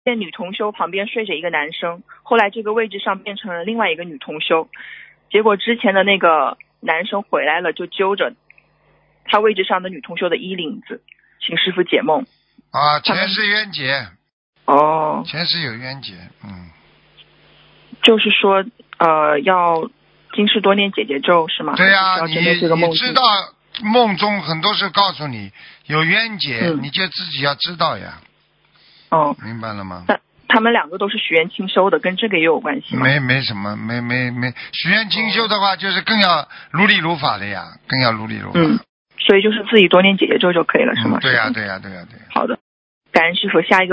在女同修旁边睡着一个男生，后来这个位置上变成了另外一个女同修，结果之前的那个男生回来了，就揪着他位置上的女同修的衣领子，请师傅解梦。 啊，前世冤结。 哦， 前世有冤结， 就是说要今世多念姐姐咒是吗？ 对呀， 你知道梦中很多事告诉你有冤结，你就自己要知道呀。 哦， 明白了吗？ 他们两个都是许愿清修的，跟这个也有关系吗？ 没什么，没。许愿清修的话，就是更要如理如法的呀，更要如理如法。 所以就是自己多念姐姐咒就可以了，是吗？ 对呀。 好的，感恩师傅。下一个